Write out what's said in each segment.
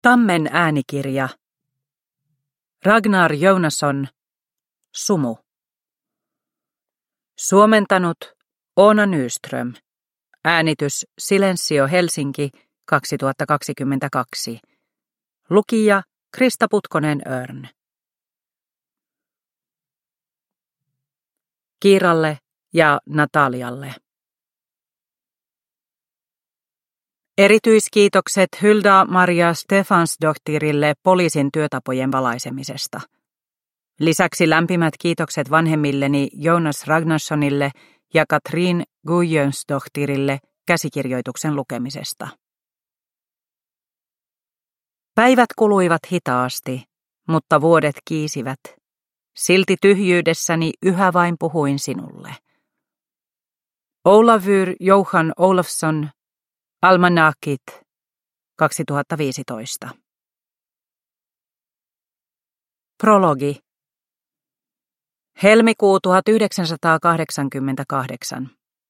Tammen äänikirja. Ragnar Jonasson. Sumu. Suomentanut Oona Nyström. Äänitys Silensio Helsinki 2022. Lukija Krista Putkonen-Örn. Kiiralle ja Natalialle. Erityiskiitokset Hilda Maria Stefansdottirille poliisin työtapojen valaisemisesta. Lisäksi lämpimät kiitokset vanhemmilleni Jonas Ragnarssonille ja Katrin Guðjónsdóttirille käsikirjoituksen lukemisesta. Päivät kuluivat hitaasti, mutta vuodet kiisivät. Silti tyhjyydessäni yhä vain puhuin sinulle. Ólafur Jóhann Ólafsson, Almanakit, 2015. Prologi. Helmikuu 1988.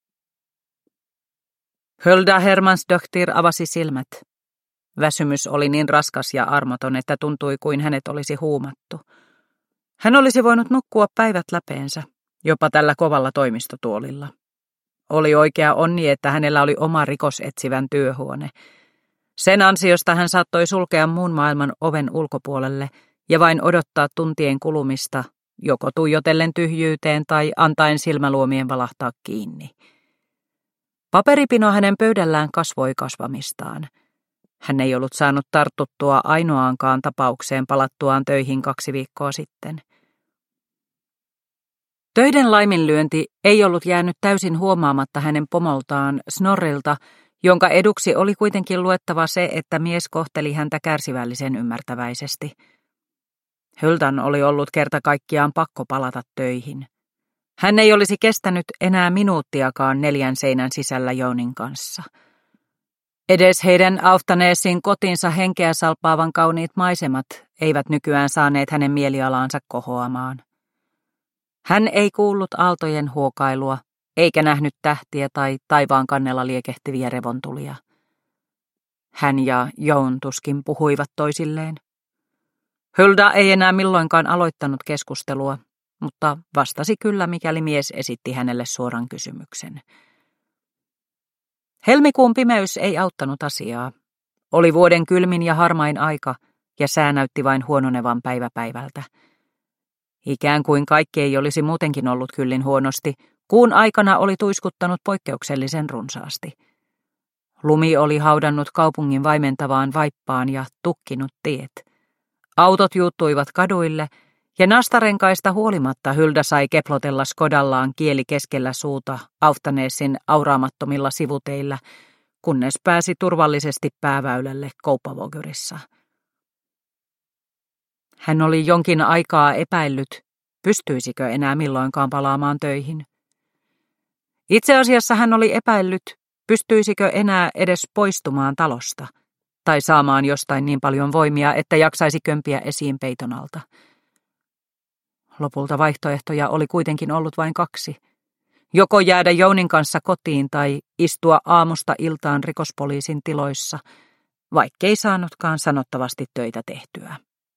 Hilda Hermansdottir avasi silmät. Väsymys oli niin raskas ja armoton, että tuntui kuin hänet olisi huumattu. Hän olisi voinut nukkua päivät läpeensä, jopa tällä kovalla toimistotuolilla. Oli oikea onni, että hänellä oli oma rikosetsivän työhuone. Sen ansiosta hän saattoi sulkea muun maailman oven ulkopuolelle ja vain odottaa tuntien kulumista, joko tuijotellen tyhjyyteen tai antaen silmäluomien valahtaa kiinni. Paperipino hänen pöydällään kasvoi kasvamistaan. Hän ei ollut saanut tartuttua ainoaankaan tapaukseen palattuaan töihin 2 viikkoa sitten. Töiden laiminlyönti ei ollut jäänyt täysin huomaamatta hänen pomoltaan Snorrilta, jonka eduksi oli kuitenkin luettava se, että mies kohteli häntä kärsivällisen ymmärtäväisesti. Hildan oli ollut kerta kaikkiaan pakko palata töihin. Hän ei olisi kestänyt enää minuuttiakaan 4 seinän sisällä Jounin kanssa. Edes heidän Auftaneesin kotinsa henkeä salpaavan kauniit maisemat eivät nykyään saaneet hänen mielialaansa kohoamaan. Hän ei kuullut aaltojen huokailua, eikä nähnyt tähtiä tai taivaan kannella liekehtiviä revontulia. Hän ja Joun tuskin puhuivat toisilleen. Hilda ei enää milloinkaan aloittanut keskustelua, mutta vastasi kyllä, mikäli mies esitti hänelle suoran kysymyksen. Helmikuun pimeys ei auttanut asiaa. Oli vuoden kylmin ja harmain aika, ja sää näytti vain huononevan päivä päivältä. Ikään kuin kaikki ei olisi muutenkin ollut kyllin huonosti, kuun aikana oli tuiskuttanut poikkeuksellisen runsaasti. Lumi oli haudannut kaupungin vaimentavaan vaippaan ja tukkinut tiet. Autot juuttuivat kaduille, ja nastarenkaista huolimatta Hilda sai keplotella Skodallaan kieli keskellä suuta Auftaneesin auraamattomilla sivuteillä, kunnes pääsi turvallisesti pääväylälle Kópavogurissa. Hän oli jonkin aikaa epäillyt, pystyisikö enää milloinkaan palaamaan töihin. Itse asiassa hän oli epäillyt, pystyisikö enää edes poistumaan talosta, tai saamaan jostain niin paljon voimia, että jaksaisi kömpiä esiin peiton alta. Lopulta vaihtoehtoja oli kuitenkin ollut vain 2. Joko jäädä Jounin kanssa kotiin tai istua aamusta iltaan rikospoliisin tiloissa, vaikkei saanutkaan sanottavasti töitä tehtyä.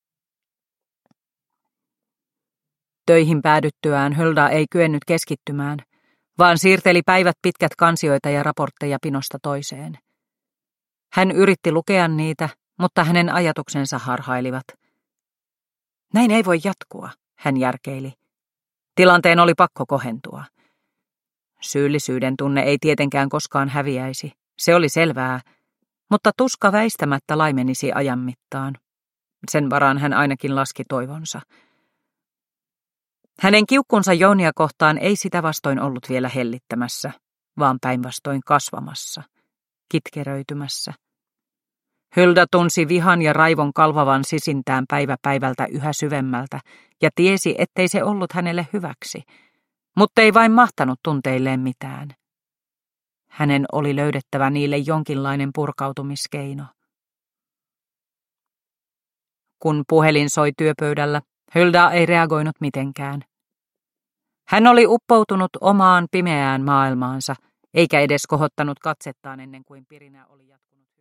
Töihin päädyttyään Hilda ei kyennyt keskittymään, vaan siirteli päivät pitkät kansioita ja raportteja pinosta toiseen. Hän yritti lukea niitä, mutta hänen ajatuksensa harhailivat. Näin ei voi jatkua, hän järkeili. Tilanteen oli pakko kohentua. Syyllisyyden tunne ei tietenkään koskaan häviäisi, se oli selvää, mutta tuska väistämättä laimenisi ajan mittaan. Sen varaan hän ainakin laski toivonsa. Hänen kiukkunsa Jounia kohtaan ei sitä vastoin ollut vielä hellittämässä, vaan päinvastoin kasvamassa, kitkeröitymässä. Hilda tunsi vihan ja raivon kalvavan sisintään päivä päivältä yhä syvemmältä ja tiesi, ettei se ollut hänelle hyväksi, mutta ei vain mahtanut tunteilleen mitään. Hänen oli löydettävä niille jonkinlainen purkautumiskeino. Kun puhelin soi työpöydällä, Hilda ei reagoinut mitenkään. Hän oli uppoutunut omaan pimeään maailmaansa, eikä edes kohottanut katsettaan ennen kuin pirinä oli jatkunut.